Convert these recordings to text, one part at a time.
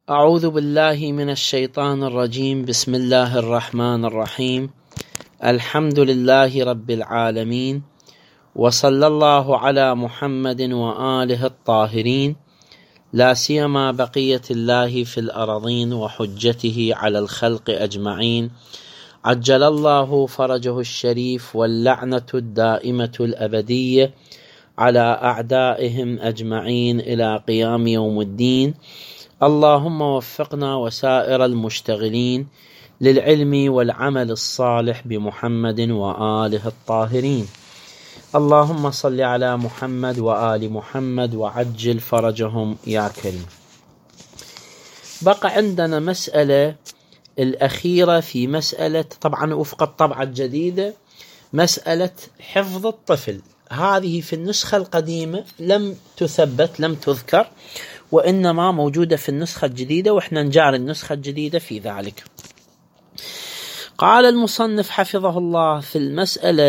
أعوذ بالله من الشيطان الرجيم. بسم الله الرحمن الرحيم. الحمد لله رب العالمين، وصلى الله على محمد وآله الطاهرين، لا سيما بقية الله في الأرضين وحجته على الخلق أجمعين، عجل الله فرجه الشريف، واللعنة الدائمة الأبدية على أعدائهم أجمعين إلى قيام يوم الدين. اللهم وفقنا وسائر المشتغلين للعلم والعمل الصالح بمحمد وآله الطاهرين. اللهم صل على محمد وآل محمد وعجل فرجهم يا كريم. بقى عندنا مسألة الأخيرة في مسألة، طبعا وفق الطبعة الجديدة، مسألة حفظ الطفل. هذه في النسخة القديمة لم تثبت، لم تذكر، وإنما موجودة في النسخة الجديدة، وإحنا نجعل النسخة الجديدة في ذلك. قال المصنف حفظه الله في المسألة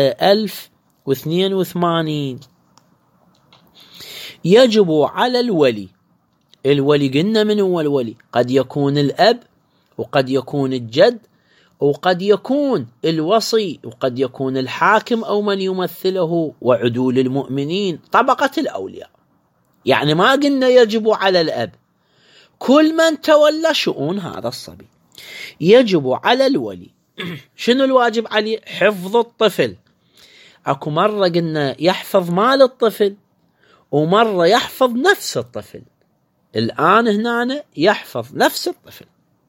1082: يجب على الولي قلنا من هو الولي؟ قد يكون الأب، وقد يكون الجد، وقد يكون الوصي، وقد يكون الحاكم أو من يمثله، وعدول المؤمنين، طبقة الأولياء. يعني ما قلنا يجب على الأب، كل من تولى شؤون هذا الصبي. يجب على الولي. شنو الواجب عليه؟ حفظ الطفل. اكو مرة قلنا يحفظ مال الطفل، ومرة يحفظ نفس الطفل. الآن هنا يحفظ نفس الطفل.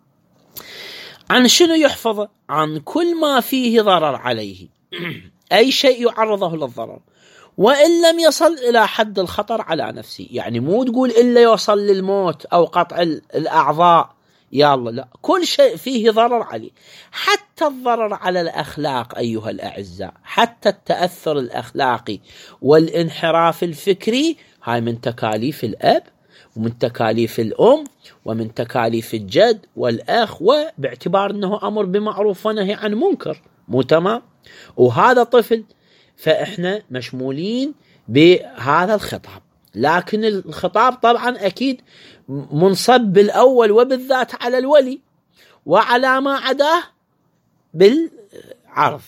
عن شنو يحفظه؟ عن كل ما فيه ضرر عليه، أي شيء يعرضه للضرر، وإن لم يصل إلى حد الخطر على نفسه. يعني مو تقول إلا يوصل للموت أو قطع الأعضاء، يلا لا، كل شيء فيه ضرر عليه، حتى الضرر على الأخلاق أيها الأعزاء، حتى التأثر الأخلاقي والانحراف الفكري. هاي من تكاليف الأب، ومن تكاليف الأم، ومن تكاليف الجد والأخ، وباعتبار أنه أمر بمعروف ونهي عن منكر، مو تمام؟ وهذا طفل، فإحنا مشمولين بهذا الخطاب. لكن الخطاب طبعا أكيد منصب بالأول وبالذات على الولي، وعلى ما عداه بالعرض.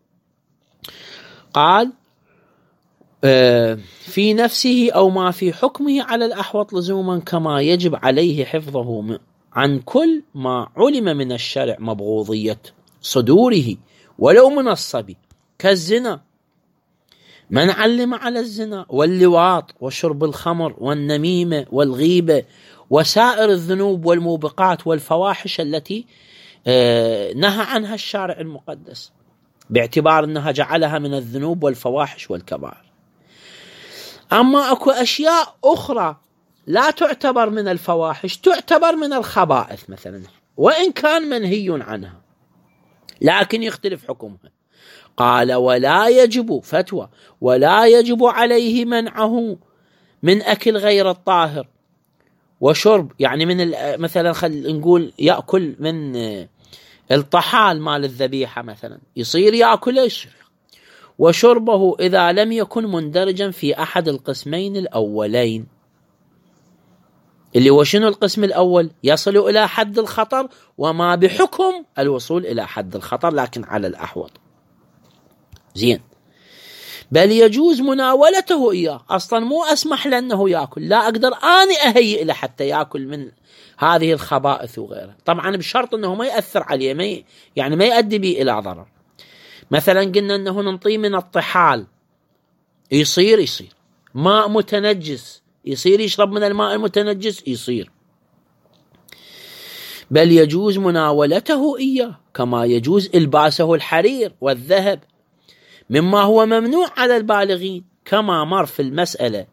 قال في نفسه أو ما في حكمه على الأحوط لزوما، كما يجب عليه حفظه عن كل ما علم من الشرع مبغوضية صدوره ولو من الصبي، كالزنا، من علم على الزنا واللواط وشرب الخمر والنميمة والغيبة وسائر الذنوب والموبقات والفواحش التي نهى عنها الشارع المقدس، باعتبار أنها جعلها من الذنوب والفواحش والكبائر. أما أكو أشياء أخرى لا تعتبر من الفواحش، تعتبر من الخبائث مثلا، وإن كان منهي عنها لكن يختلف حكمها. قال ولا يجب، فتوى، ولا يجب عليه منعه من أكل غير الطاهر وشرب، يعني من مثلا نقول يأكل من الطحال مال الذبيحة مثلا، يصير يأكل يشرب، وشربه إذا لم يكن مندرجا في أحد القسمين الأولين، اللي هو شنو القسم الأول؟ يصل إلى حد الخطر، وما بحكم الوصول إلى حد الخطر لكن على الأحوط. زين، بل يجوز مناولته إياه. أصلا مو أسمح لأنه يأكل، لا أقدر أني أهيئ له حتى يأكل من هذه الخبائث وغيرها، طبعا بشرط أنه ما يأثر عليه، يعني ما يؤدي به إلى ضرر. مثلا قلنا أنه ننطيه من الطحال، يصير ماء متنجس، يصير يشرب من الماء المتنجس، يصير. بل يجوز مناولته إياه، كما يجوز إلباسه الحرير والذهب مما هو ممنوع على البالغين، كما مر في المسألة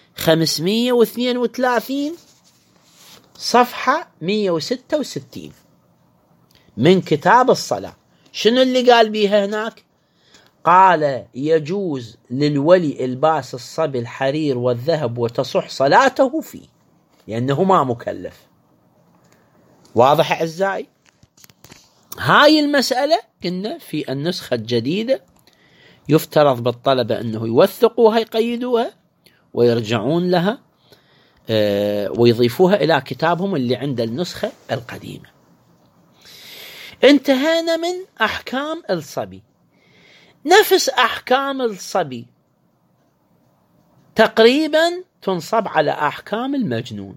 532 صفحة 166 من كتاب الصلاة. شنو اللي قال بيها هناك؟ قال يجوز للولي إلباس الصبي الحرير والذهب وتصح صلاته فيه، لأنه ما مكلف. واضح أعزائي؟ هاي المسألة قلنا في النسخة الجديدة يفترض بالطلبة أنه يوثقوها، يقيدوها، ويرجعون لها ويضيفوها إلى كتابهم اللي عند النسخة القديمة. انتهينا من أحكام الصبي. نفس أحكام الصبي تقريبا تنصب على أحكام المجنون.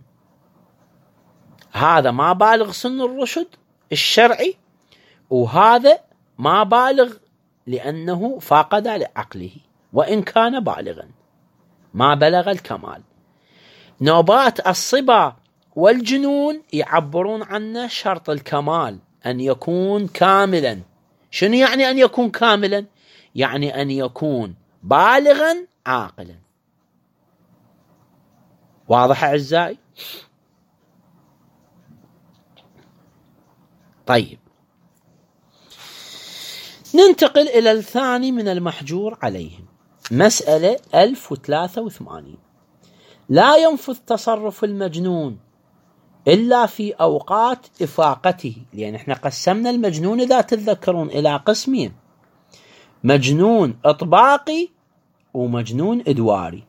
هذا ما بالغ سن الرشد الشرعي، وهذا ما بالغ لأنه فاقد لعقله وإن كان بالغا، ما بلغ الكمال. نوبات الصبا والجنون يعبرون عنه شرط الكمال، أن يكون كاملا. شنو يعني أن يكون كاملا؟ يعني أن يكون بالغا عاقلا. واضح أعزائي؟ طيب، ننتقل إلى الثاني من المحجور عليهم، مسألة 1083. لا ينفذ تصرف المجنون إلا في أوقات إفاقته. لأن احنا قسمنا المجنون إذا تتذكرون إلى قسمين: مجنون إطباقي ومجنون إدواري.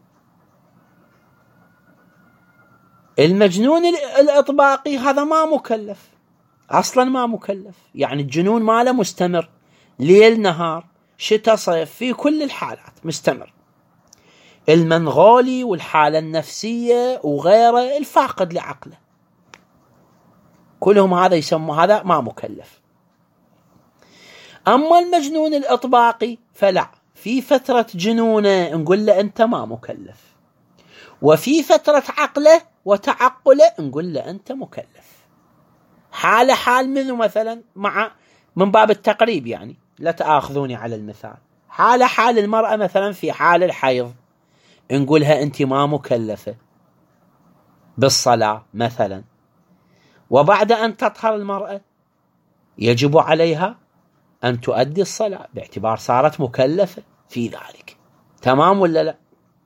المجنون الإطباقي هذا ما مكلف أصلا، ما مكلف، يعني الجنون ماله مستمر ليل نهار شتاء صيف، في كل الحالات مستمر. المنغولي والحالة النفسية وغيره الفاقد لعقله، كلهم هذا يسمى هذا ما مكلف. أما المجنون الإطباقي فلا، في فترة جنونه نقول له أنت ما مكلف، وفي فترة عقله وتعقله نقول له أنت مكلف. حال منه مثلا من باب التقريب، يعني لا تأخذوني على المثال، حال المرأة مثلا في حال الحيض نقولها أنت ما مكلفة بالصلاة مثلا، وبعد أن تطهر المرأة يجب عليها أن تؤدي الصلاة باعتبار صارت مكلفة في ذلك. تمام ولا لا؟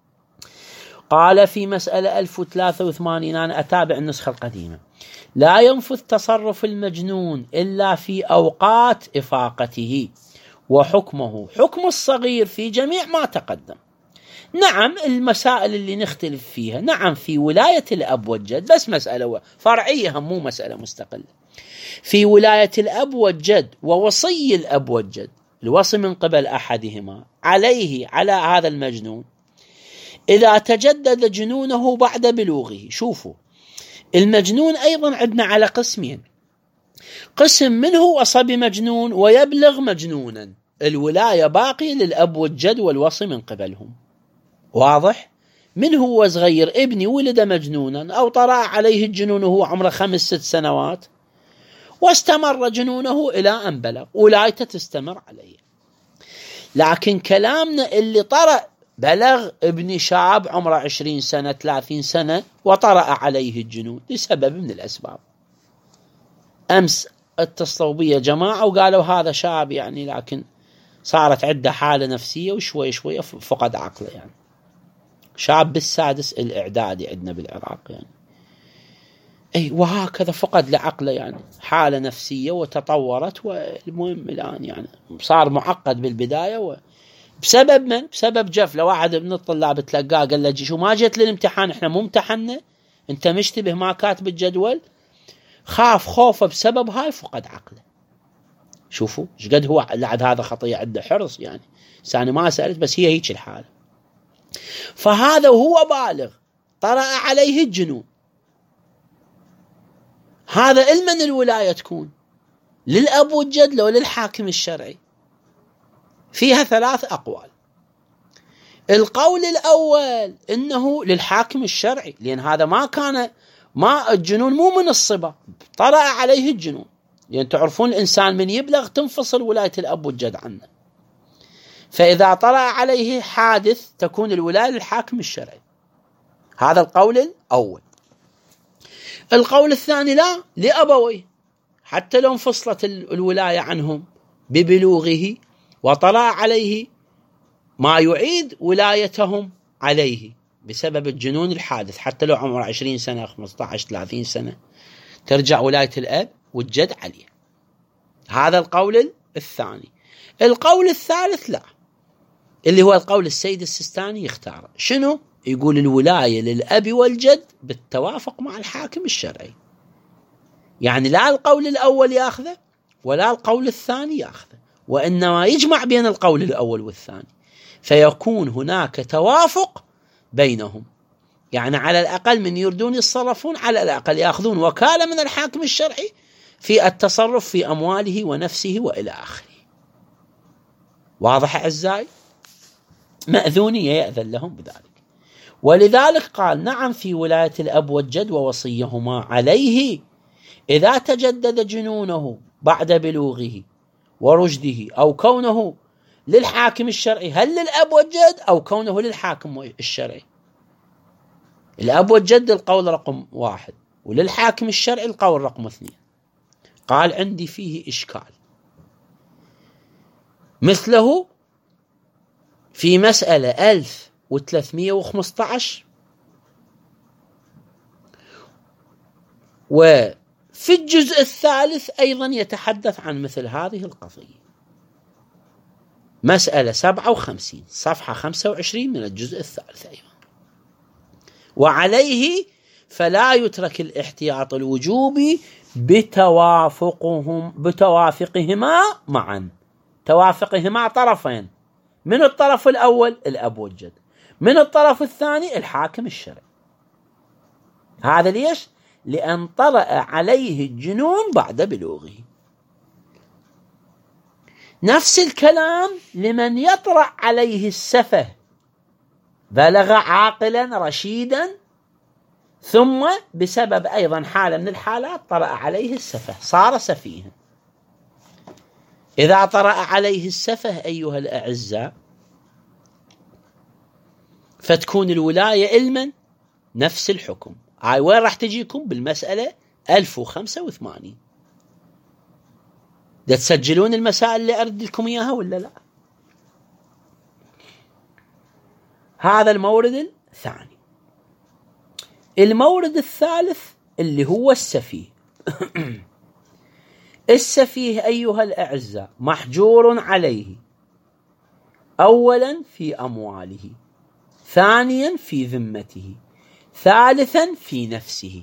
قال في مسألة 1083، أنا أتابع النسخة القديمة: لا ينفذ تصرف المجنون إلا في أوقات إفاقته، وحكمه حكم الصغير في جميع ما تقدم. نعم، المسائل اللي نختلف فيها، نعم في ولاية الأب والجد، بس مسألة فرعية مو مسألة مستقلة. في ولاية الأب والجد ووصي الأب والجد، الوصي من قبل أحدهما على هذا المجنون إذا تجدد جنونه بعد بلوغه. شوفوا، المجنون أيضا عندنا على قسمين: قسم منه وصبي مجنون ويبلغ مجنونا، الولاية باقية للأب والجد والوصي من قبلهم. واضح؟ من هو صغير، ابني ولد مجنونا أو طرأ عليه الجنون وهو عمره 5-6 سنوات واستمر جنونه إلى أن بلغ، ولايته تستمر عليه. لكن كلامنا اللي بلغ ابن شاب عمره 20 سنة 30 سنة وطرأ عليه الجنون لسبب من الأسباب. أمس اتصلوا بي جماعة وقالوا هذا شاب يعني، لكن صارت عنده حالة نفسية وشوي شوي فقد عقله، يعني شاب بالسادس الإعدادي عندنا بالعراق يعني، أي وهكذا فقد لعقله، يعني حالة نفسية وتطورت، والمهم الآن يعني صار معقد بالبداية بسبب من؟ بسبب جفلة. واحد من الطلاب تلقاه قال له شو ما جيت للامتحان، احنا مو امتحنا، انت مشتبه ما كاتب الجدول. خاف خوفه بسبب هاي فقد عقله. شوفوا ايش قد هو لعد هذا خطية، عنده حرص يعني. سأنا ما سألت، بس هي هيك الحالة. فهذا وهو بالغ طرأ عليه الجنون، هذا المن الولاية تكون للأب والجد لو للحاكم الشرعي؟ فيها 3 أقوال. القول الأول إنه للحاكم الشرعي، لأن هذا ما الجنون مو من الصبا، طرأ عليه الجنون. لأن تعرفون الإنسان من يبلغ تنفصل ولاية الأب والجد عنه، فإذا طرأ عليه حادث تكون الولاية للحاكم الشرعي. هذا القول الأول. القول الثاني لا، لأبويه، حتى لو انفصلت الولاية عنهم ببلوغه وطرأ عليه ما يعيد ولايتهم عليه بسبب الجنون الحادث، حتى لو عمره 20 سنة 15 30 سنة ترجع ولاية الأب والجد عليه. هذا القول الثاني. القول الثالث لا، اللي هو القول السيد السيستاني يختاره. شنو؟ يقول الولاية للأب والجد بالتوافق مع الحاكم الشرعي، يعني لا القول الأول يأخذه ولا القول الثاني يأخذه، وإنما يجمع بين القول الأول والثاني، فيكون هناك توافق بينهم. يعني على الأقل من يردون يتصرفون على الأقل يأخذون وكالة من الحاكم الشرعي في التصرف في أمواله ونفسه وإلى آخره. واضح أعزائي؟ مأذونية يأذن لهم بذلك. ولذلك قال نعم في ولاية الأب والجد ووصيهما عليه إذا تجدد جنونه بعد بلوغه ورشده، أو كونه للحاكم الشرعي. هل للأب والجد أو كونه للحاكم الشرعي؟ الأب والجد القول رقم 1، وللحاكم الشرعي القول رقم 2. قال عندي فيه إشكال، مثله في مسألة 1315، وفي الجزء الثالث أيضا يتحدث عن مثل هذه القضية. مسألة 57 صفحة 25 من الجزء الثالث أيضا. وعليه فلا يترك الاحتياط الوجوبي بتوافقهما معا، توافقهما طرفين، من الطرف الأول الأب والجد، من الطرف الثاني الحاكم الشرعي. هذا ليش؟ لأن طرأ عليه الجنون بعد بلوغه. نفس الكلام لمن يطرأ عليه السفه، بلغ عاقلا رشيدا ثم بسبب أيضا حالة من الحالات طرأ عليه السفه صار سفيها. إذا طرأ عليه السفه أيها الأعزاء فتكون الولاية إلمن نفس الحكم. وين راح تجيكم؟ بالمسألة 1085. ده تسجلون المسائل اللي أرد لكم إياها ولا لا؟ هذا المورد الثاني. المورد الثالث اللي هو السفيه. السفيه أيها الأعزاء محجور عليه، أولا في أمواله، ثانيا في ذمته، ثالثا في نفسه.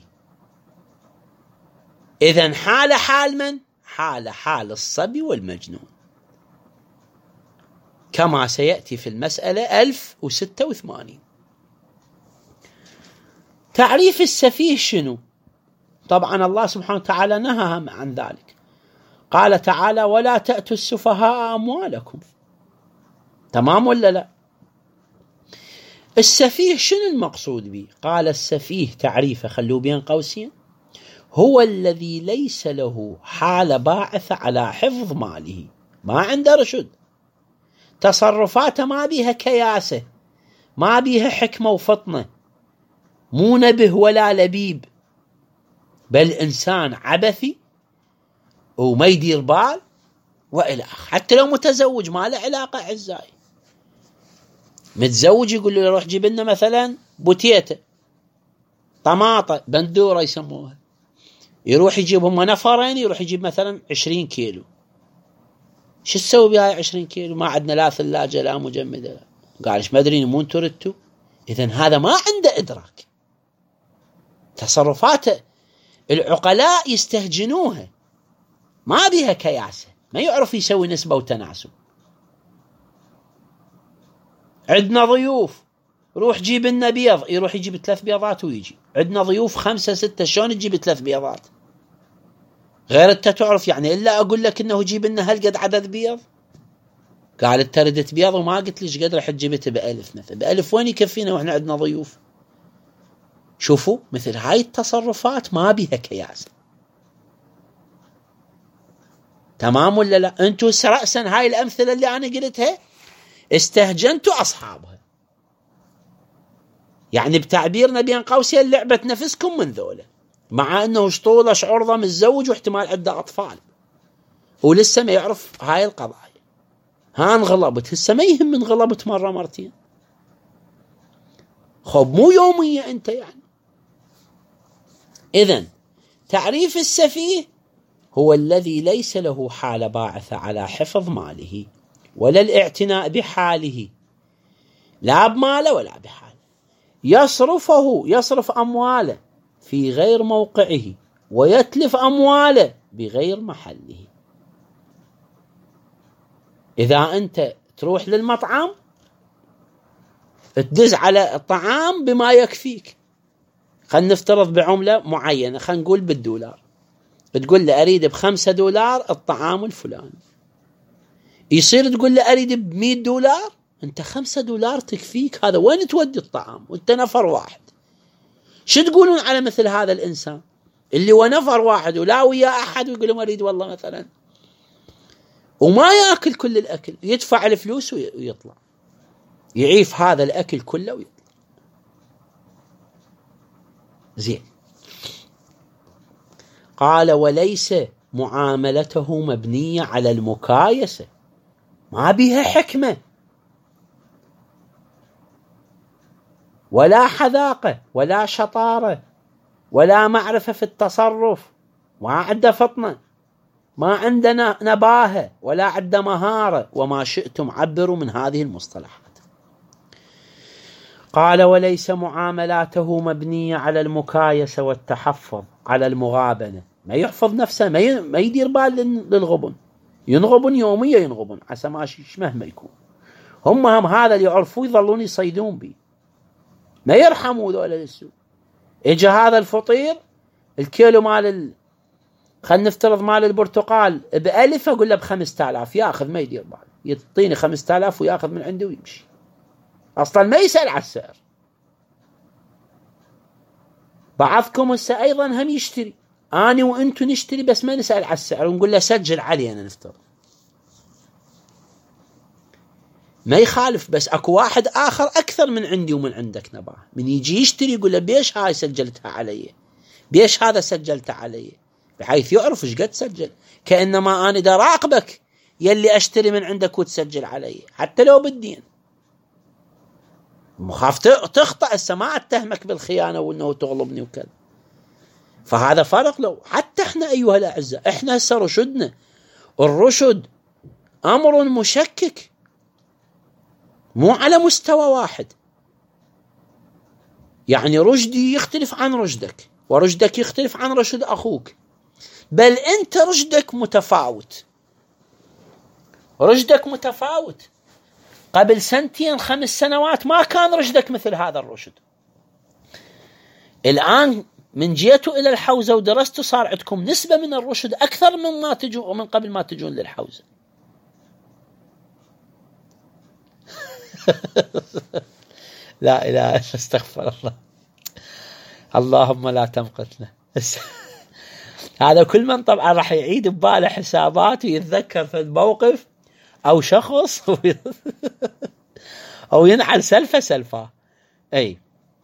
إذن حال من؟ حال الصبي والمجنون، كما سيأتي في المسألة 1086. تعريف السفيه شنو؟ طبعا الله سبحانه وتعالى نهى عن ذلك. قال تعالى ولا تأتوا السفهاء أموالكم. تمام ولا لا؟ السفيه شنو المقصود به؟ قال السفيه تعريفه خلوه بين قوسين، هو الذي ليس له حال باعثة على حفظ ماله، ما عنده رشد، تصرفاته ما بيها كياسة، ما بيها حكمة وفطنة، مو نبه ولا لبيب، بل إنسان عبثي وما يدير بال وإلى آخره. حتى لو متزوج ما له علاقة أعزائي. متزوج يقول له روح جيب لنا مثلا بوتيته، طماطة، بندورة يسموها، يروح يجيبهم نفرين، يروح يجيب مثلا 20 كيلو. شو تسوي بهاي 20 كيلو؟ ما عندنا لا ثلاجة لا مجمدة لا. قال ايش ما ادري مو انتو ردتوا. اذن هذا ما عنده ادراك، تصرفاته العقلاء يستهجنوها، ما بيها كياسة، ما يعرف يسوي نسبة وتناسب. عندنا ضيوف، روح جيب لنا بيض، يروح يجيب 3 بيضات ويجي. عندنا ضيوف 5 6، شلون تجيب 3 بيضات؟ غير انت تعرف يعني الا اقول لك انه جيب لنا هالقد عدد بيض. قال انت ردت بيض وما قلت ليش قد راح تجيبته ب1000 مثلا، ب1000 وين يكفينا واحنا عندنا ضيوف؟ شوفوا مثل هاي التصرفات ما بيها كياس. تمام ولا لا؟ انتوا رأسا هاي الامثله اللي انا قلتها استهجنتوا اصحابها، يعني بتعبيرنا بين قوسين لعبة نفسكم من ذولا، مع انه شطوله شعرضه متزوج واحتمال عنده اطفال ولسه ما يعرف هاي القضايا. ها انغلبت هسه ما يهم انغلبت مره مرتين، خب مو يوميه انت يعني. اذن تعريف السفيه هو الذي ليس له حال باعثة على حفظ ماله ولا الاعتناء بحاله، لا بماله ولا بحاله، يصرف أمواله في غير موقعه ويتلف أمواله بغير محله. إذا أنت تروح للمطعم تدز على الطعام بما يكفيك، خلينا نفترض بعملة معينة، خلينا نقول بالدولار، تقول له أريد $5 الطعام الفلاني، يصير تقول له أريد $100، أنت $5 تكفيك، هذا وين تودي الطعام وأنت نفر واحد؟ شو تقولون على مثل هذا الإنسان اللي هو نفر واحد ولا ويا أحد ويقول له أريد والله مثلا، وما يأكل كل الأكل، يدفع الفلوس ويطلع يعيف هذا الأكل كله ويطلع. زين، قال وليس معاملته مبنية على المكايسة، ما بها حكمة ولا حذاقة ولا شطارة ولا معرفة في التصرف، ما عنده فطنة، ما عندنا نباهة ولا عنده مهارة، وما شئتم عبروا من هذه المصطلحات. قال وليس معاملاته مبنية على المكايسة والتحفظ على المغابنة، ما يحفظ نفسه، ما يدير بال للغبن، ينغبن يوميا، ينغبن عسى ماشي مهما يكون، هم هذا اللي يعرفوا يظلون يصيدون بي، ما يرحموا ذولا للسوق. اجى هذا الفطير الكيلو مال خلينا نفترض مال البرتقال ب1000، اقول له ب5000، ياخذ ما يدير بال، يعطيني 5000 وياخذ من عنده ويمشي، اصلا ما يسأل على السعر. بعضكم هسه ايضا هم يشتري، اني وانتو نشتري بس ما نسأل على السعر ونقول له سجل علينا، نفترض ما يخالف، بس اكو واحد اخر اكثر من عندي ومن عندك نباه، من يجي يشتري يقول له بيش هاي سجلتها علي، بيش هذا سجلته علي، بحيث يعرف ايش قد سجل، كانما انا دا راقبك يلي اشتري من عندك وتسجل علي حتى لو بالدين، مخاف تخطأ هسه ما اتهمك بالخيانه وانه تغلبني وكذا. فهذا فرق. لو حتى احنا ايها الاعزاء، احنا هسه رشدنا، الرشد امر مشكك، مو على مستوى واحد، يعني رشدي يختلف عن رشدك، ورشدك يختلف عن رشد أخوك، بل أنت رشدك متفاوت، رشدك متفاوت. قبل 2 5 سنوات ما كان رشدك مثل هذا الرشد، الآن من جيتوا إلى الحوزة ودرستوا صار عندكم نسبة من الرشد أكثر من ما تجوا ومن قبل ما تجون للحوزة. لا إله إلا استغفر الله، اللهم لا تمقتنا. هذا كل من طبعا راح يعيد بباله حسابات ويتذكر في الموقف أو شخص أو ينعل سلفة. أي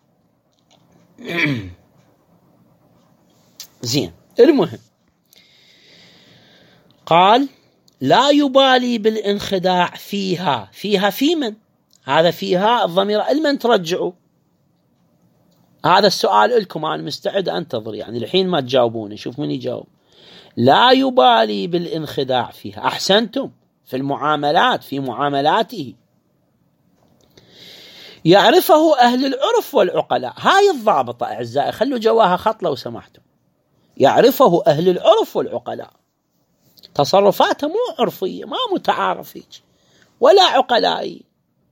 زين، المهم قال لا يبالي بالانخداع فيها في من؟ هذا فيها الضمير المن ترجعوا؟ هذا السؤال لكم، أنا مستعد أنتظر، يعني الحين ما تجاوبوني، شوف من يجاوب. لا يبالي بالانخداع فيها، أحسنتم، في المعاملات، في معاملاته يعرفه أهل العرف والعقلاء. هاي الضابطة أعزائي، خلوا جواها خط لو سمحتم. يعرفه أهل العرف والعقلاء، تصرفاته مو عرفية، ما متعارفية ولا عقلائي،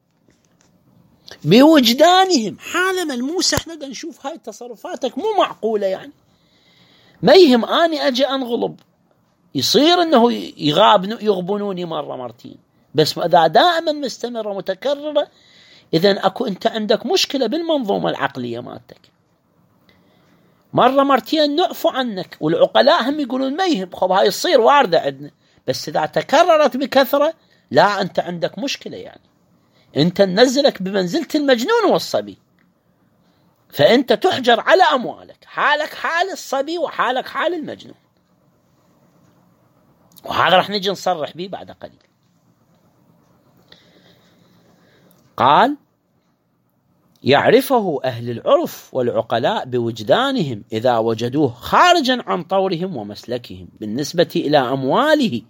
بوجدانهم حالة ملموسة. احنا دا نشوف هاي تصرفاتك مو معقولة، يعني ما يهم اني اجي انغلب، يصير انه يغبنوني مرة مرتين، بس اذا دائما مستمرة متكررة، اذن اكو انت عندك مشكلة بالمنظومة العقلية مالتك. مرة مرتين نعفو عنك، والعقلاء هم يقولون ما يهم، خب هاي تصير واردة عندنا، بس اذا تكررت بكثرة لا، انت عندك مشكلة، يعني انت ننزلك بمنزلة المجنون والصبي، فانت تحجر على اموالك، حالك حال الصبي وحالك حال المجنون. وهذا رح نجي نصرح به بعد قليل. قال يعرفه أهل العرف والعقلاء بوجدانهم إذا وجدوه خارجا عن طورهم ومسلكهم بالنسبة إلى أمواله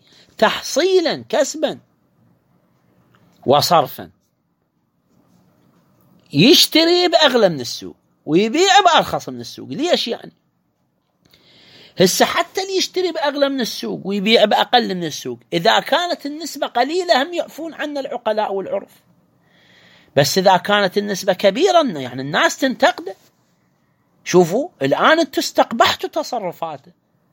تحصيلا كسبا وصرفا. يشتري بأغلى من السوق ويبيع بأرخص من السوق. ليش يعني؟ هسه حتى اللي يشتري بأغلى من السوق ويبيع بأقل من السوق إذا كانت النسبة قليلة هم يعفون عنا العقلاء والعرف، بس إذا كانت النسبة كبيرة يعني الناس تنتقده. شوفوا الآن انتوا استقبحتوا تصرفاته.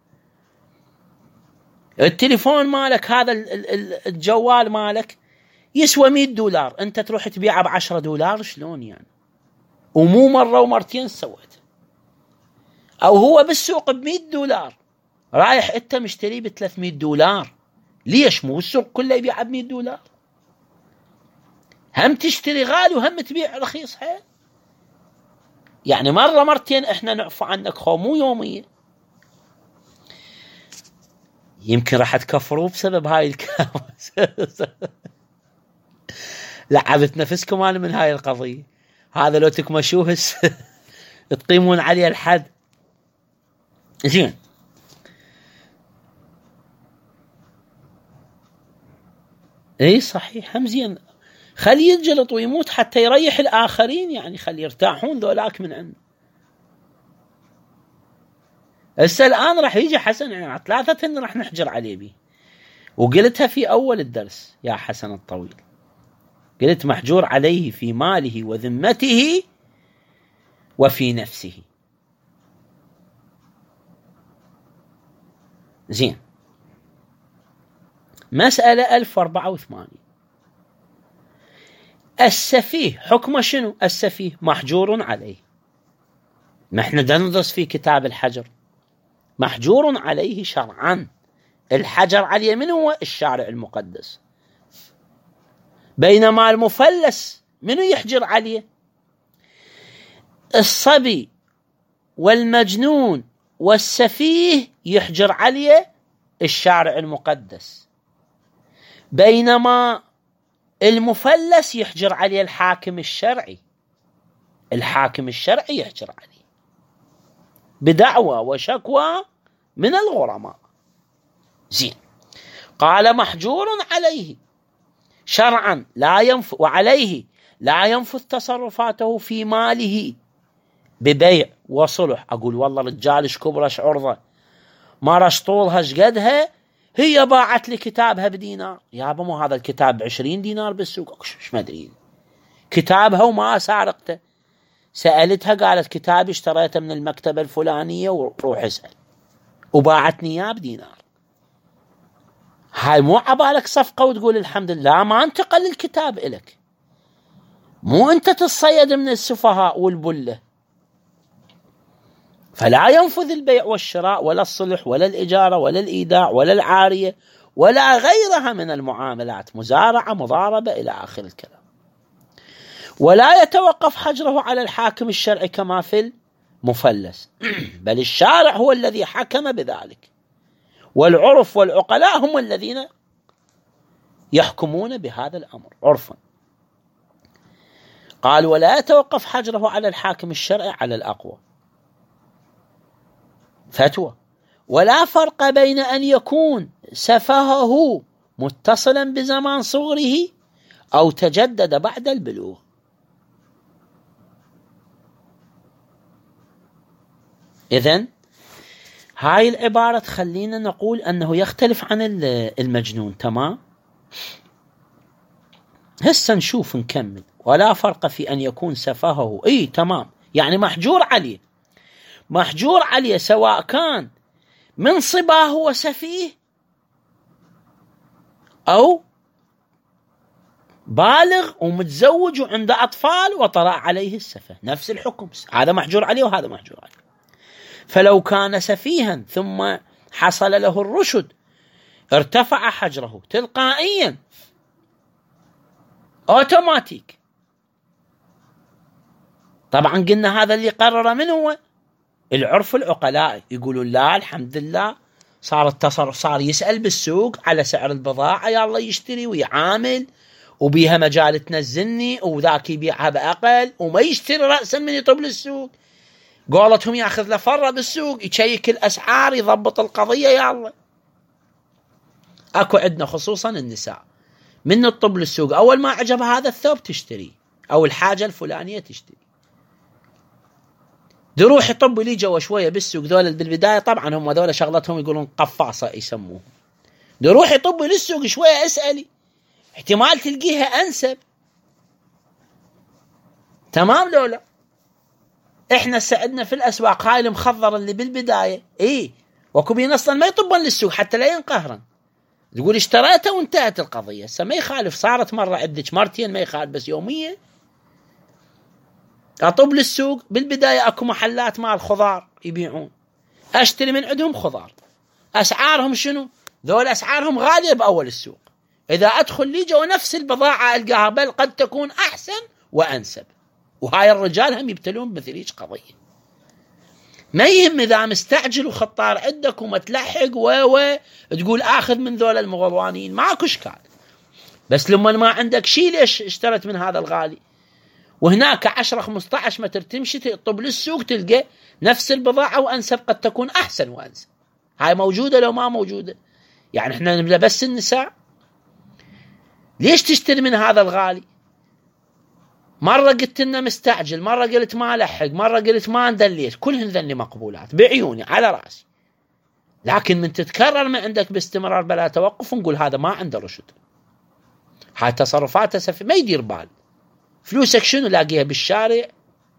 التليفون مالك هذا الجوال مالك يسوى $100، انت تروح تبيعه $10، شلون يعني؟ ومو مرة ومرتين سويت. او هو بالسوق $100 رايح انت مشتريه $300. ليش؟ مو السوق كله يبيع $100؟ هم تشتري غالي وهم تبيع رخيص حيل. يعني مرة مرتين احنا نعفو عنك خو، مو يومية. يمكن راح تكفروا بسبب هاي الكابوس. لعبت نفسكم انا من هاي القضية. هذا لو تكمشوه تقيمون عليه الحد. زين، اي صحيح، هم زين. خليه ينجلط ويموت حتى يريح الآخرين، يعني خليه يرتاحون ذولاك من عنده. هسه الآن راح يجي حسن، يعني 3 راح نحجر عليه بيه. وقلتها في أول الدرس يا حسن الطويل، قلت محجور عليه في ماله وذمته وفي نفسه. زين، مسألة 1084. السفيه حكمه شنو؟ السفيه محجور عليه. ما احنا ندرس في كتاب الحجر، محجور عليه شرعا. الحجر عليه من هو؟ الشارع المقدس. بينما المفلس منو يحجر عليه؟ الصبي والمجنون والسفيه يحجر عليه الشارع المقدس، بينما المفلس يحجر عليه الحاكم الشرعي. الحاكم الشرعي يحجر عليه بدعوى وشكوى من الغرماء. زين، قال محجور عليه شرعا لا ينفذ، وعليه لا ينفذ تصرفاته في ماله ببيع وصلح. أقول والله رجالش كبرش عرضة ما رشطولها شقدها، هي باعت لي كتابها $1. يابا مو هذا الكتاب $20 بالسوق، ايش ما ادري كتابها وما سارقته. سألتها قالت كتابي اشتريته من المكتبة الفلانية وروح اسأل، وباعتني اياه $1. هاي مو عبالك صفقة وتقول الحمد لله ما انتقل الكتاب إلك. مو انت تصيد من السفهاء والبلة. فلا ينفذ البيع والشراء ولا الصلح ولا الإجارة ولا الإيداع ولا العارية ولا غيرها من المعاملات، مزارعة مضاربة إلى آخر الكلام. ولا يتوقف حجره على الحاكم الشرعي كما في المفلس، بل الشارع هو الذي حكم بذلك، والعرف والعقلاء هم الذين يحكمون بهذا الأمر عرفا. قال ولا يتوقف حجره على الحاكم الشرعي على الأقوى. فتوى: ولا فرق بين أن يكون سفهه متصلا بزمان صغره أو تجدد بعد البلوغ. إذن هاي العبارة تخلينا نقول أنه يختلف عن المجنون. تمام، هسه نشوف نكمل. ولا فرق في أن يكون سفهه، تمام، يعني محجور عليه. محجور عليه سواء كان من صباه وسفيه أو بالغ ومتزوج وعنده أطفال وطرأ عليه السفه، نفس الحكم. هذا محجور عليه وهذا محجور عليه. فلو كان سفيها ثم حصل له الرشد ارتفع حجره تلقائيا اوتوماتيك. طبعا قلنا هذا اللي قرر من هو العرف العقلاء، يقولون لا الحمد لله صار التصرف، صار يسأل بالسوق على سعر البضاعة يلا يشتري ويعامل وبيها مجال تنزلني، وذاك يبيعها بأقل وما يشتري رأسا من يطب للسوق. قولتهم ياخذ له فرة بالسوق يشيك الأسعار يضبط القضية. يلا أكو عندنا خصوصا النساء من الطب للسوق، أول ما عجب هذا الثوب تشتري، أو الحاجة الفلانية تشتري. يروح يطب لي جوا شوية بالسوق، ذولا بالبداية طبعا هم ذولا شغلتهم يقولون قفاصة يسموه، يروح يطب للسوق شوية اسألي، احتمال تلقيها أنسب. تمام لولا احنا سعدنا في الأسواق هاي المخضر اللي بالبداية وكوبين أصلا ما يطبون للسوق حتى لا ينقهرن، تقول اشتريته وانتهت القضية. ما يخالف، صارت مرة عدك مرتين ما يخالف، بس يومية أطب للسوق بالبداية أكو محلات مال خضار يبيعون، أشتري من عندهم خضار، أسعارهم شنو؟ ذول أسعارهم غالية بأول السوق، إذا أدخل لي جو نفس البضاعة ألقاها بل قد تكون أحسن وأنسب. وهاي الرجال هم يبتلون بمثليش قضية. ما يهم إذا مستعجل وخطار عندك ومتلحق تقول آخذ من ذول المغضوانين، ماكو إشكال، بس لما ما عندك شيء ليش اشترت من هذا الغالي؟ وهناك 10-15 متر تمشي تطب للسوق تلقى نفس البضاعة وأنسب، قد تكون أحسن وأنسب. هاي موجودة لو ما موجودة؟ يعني احنا نبدأ بس النساء ليش تشتري من هذا الغالي؟ مرة قلت لنا مستعجل، مرة قلت ما لحق، مرة قلت ما ندليش، كلهن ذني مقبولات بعيوني على رأسي، لكن من تتكرر ما عندك باستمرار بلا توقف نقول هذا ما عنده رشد، هاي تصرفاته سفيه، ما يدير بال. فلوسك شنو لاقيها بالشارع؟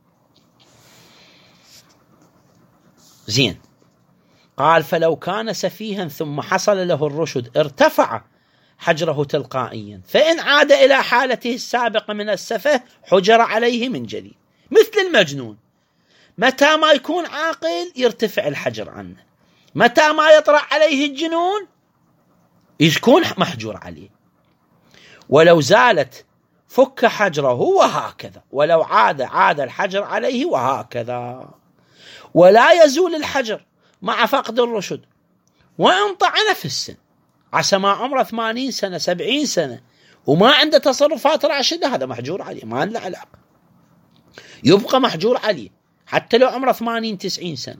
زين. قال فلو كان سفيها ثم حصل له الرشد ارتفع حجره تلقائيا، فإن عاد إلى حالته السابقة من السفه حجر عليه من جديد، مثل المجنون. متى ما يكون عاقل يرتفع الحجر عنه، متى ما يطرأ عليه الجنون يكون محجور عليه. ولو زالت فك حجره وهكذا، ولو عاد الحجر عليه وهكذا. ولا يزول الحجر مع فقد الرشد وإن طعن في السن، عسى ما عمره 80 سنة 70 سنة وما عنده تصرفات راشدة، هذا محجور عليه، ما له علاقة، يبقى محجور عليه حتى لو عمره 80-90 سنة.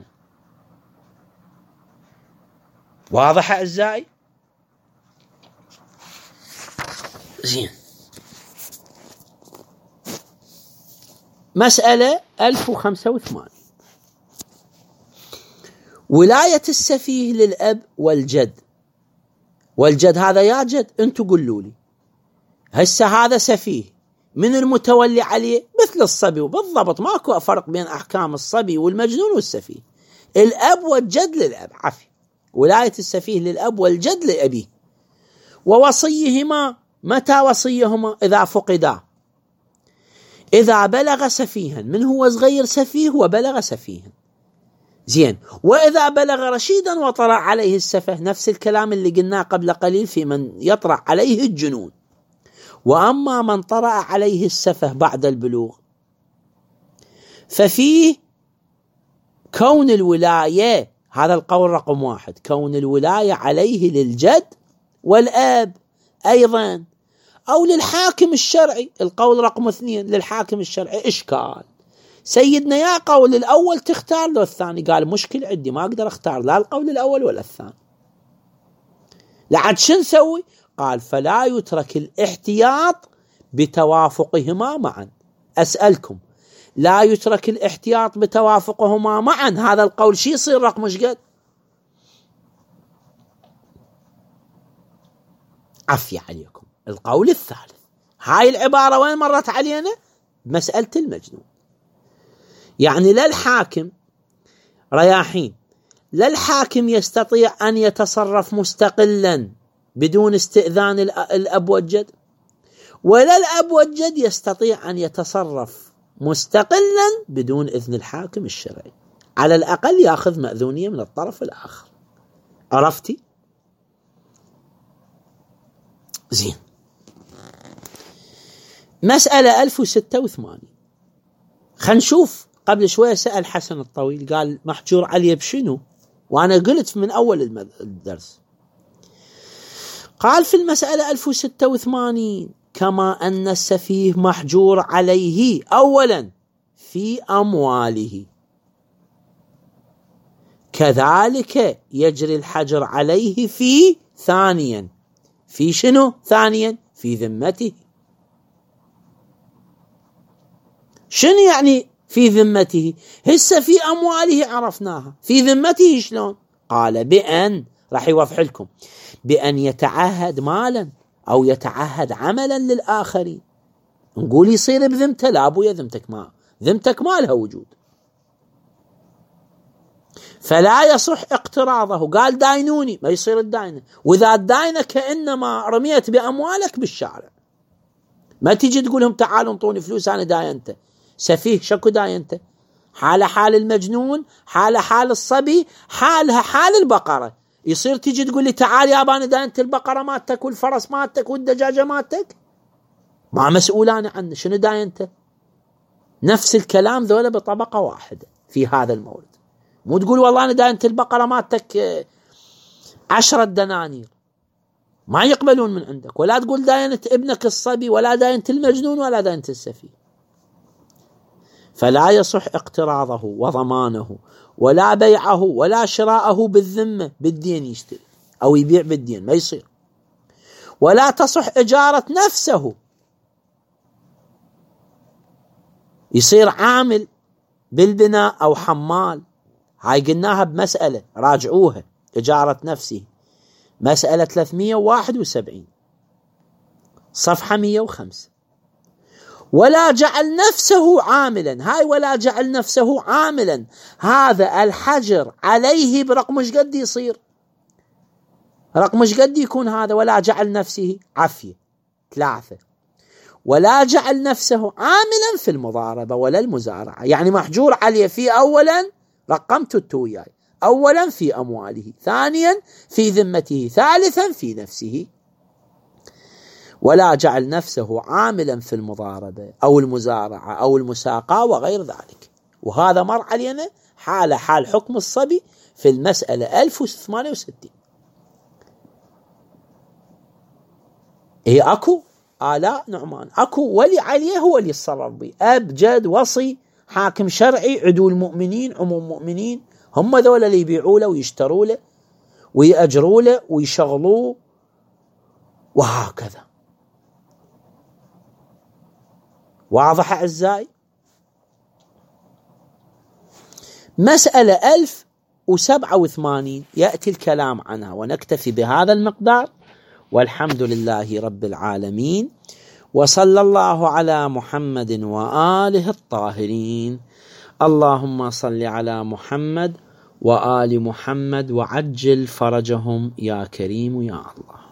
واضح أعزائي؟ زين. مسألة 1085. ولاية السفيه للأب والجد. والجد هذا يا جد انتو قولوا لي هسه هذا سفيه، من المتولي عليه؟ مثل الصبي وبالضبط، ماكو فرق بين أحكام الصبي والمجنون والسفيه. الأب والجد للأب، عفي، ولاية السفيه للأب والجد لأبيه. ووصيهما، متى وصيهما؟ إذا فقدا، إذا بلغ سفيها، من هو صغير سفيه وبلغ سفيها. زين. وإذا بلغ رشيدا وطرأ عليه السفه، نفس الكلام اللي قلناه قبل قليل في من يطرأ عليه الجنون. وأما من طرأ عليه السفه بعد البلوغ ففيه كون الولاية، هذا القول رقم 1، كون الولاية عليه للجد والآب أيضا، أو للحاكم الشرعي، القول رقم 2 للحاكم الشرعي. إشكال سيدنا يا قول الأول تختار له الثاني؟ قال مشكل عندي، ما أقدر أختار لا القول الأول ولا الثاني. لعد شو نسوي؟ قال فلا يترك الاحتياط بتوافقهما معا. أسألكم، لا يترك الاحتياط بتوافقهما معا، هذا القول شي يصير رقم مش قد؟ عفي عليكم. القول الثالث، هاي العبارة وين مرت علينا؟ مسألة المجنون. يعني لا الحاكم رياحين، لا الحاكم يستطيع أن يتصرف مستقلا بدون استئذان الأب والجد، ولا الأب والجد يستطيع أن يتصرف مستقلا بدون إذن الحاكم الشرعي، على الأقل يأخذ مأذونية من الطرف الآخر. عرفتي؟ زين. مسألة 1086. خلينا نشوف. قبل شوية سأل حسن الطويل قال محجور عليه بشنو، وأنا قلت من أول الدرس. قال في المسألة 1086 كما أن السفيه محجور عليه أولا في أمواله، كذلك يجري الحجر عليه في ثانيا، في شنو ثانيا؟ في ذمته. شنو يعني في ذمته؟ هسه في أمواله عرفناها، في ذمته شلون؟ قال بأن، راح يوضح لكم، بأن يتعهد مالا أو يتعهد عملا للآخرين. نقول يصير بذمته، لا أبويا ذمتك ما لها وجود، فلا يصح اقتراضه. قال داينوني، ما يصير الداينة، وإذا الداينة كأنما رميت بأموالك بالشارع، ما تيجي تقولهم تعالوا انطوني فلوس أنا داينته. سفيه شكو داينته؟ حال حال المجنون، حال حال الصبي، حالها حال البقرة. يصير تيجي تقول لي تعال يا أنا داينت البقرة مالتك والفرس مالتك والدجاجة مالتك؟ ما مسؤولان عنه، شنو داينته؟ نفس الكلام ذولا بطبقة واحدة في هذا المورد. مو تقول والله أنا داينت البقرة مالتك 10 دنانير، ما يقبلون من عندك. ولا تقول داينت ابنك الصبي، ولا داينت المجنون، ولا داينت السفيه. فلا يصح اقتراضه وضمانه ولا بيعه ولا شراءه بالذمة، بالدين يشتري أو يبيع بالدين، ما يصير. ولا تصح إجارة نفسه، يصير عامل بالبناء أو حمال. هاي قلناها بمسألة، راجعوها، إجارة نفسه، مسألة 371 صفحة 105. ولا جعل نفسه عاملا، هاي ولا جعل نفسه عاملا، هذا الحجر عليه برقم ايش قد يصير؟ رقم ايش قد يكون هذا؟ ولا جعل نفسه عفية 3. ولا جعل نفسه عاملا في المضاربة ولا المزارعة، يعني محجور عليه في أولا، رقمته التوياي، أولا في أمواله، ثانيا في ذمته، ثالثا في نفسه. ولا جعل نفسه عاملا في المضاربة أو المزارعة أو المساقاة وغير ذلك. وهذا مر علينا حال حكم الصبي في المسألة 1068. أكو آلاء نعمان، أكو ولي عليه هو اللي يتصرف به، أب جد وصي حاكم شرعي عدو المؤمنين عموم مؤمنين، هم ذولا اللي يبيعوا له ويشتروا له ويأجروا له ويشغلوه وهكذا. واضح أعزائي؟ مسألة 1087 يأتي الكلام عنها، ونكتفي بهذا المقدار، والحمد لله رب العالمين، وصلى الله على محمد وآله الطاهرين. اللهم صل على محمد وآل محمد وعجل فرجهم يا كريم يا الله.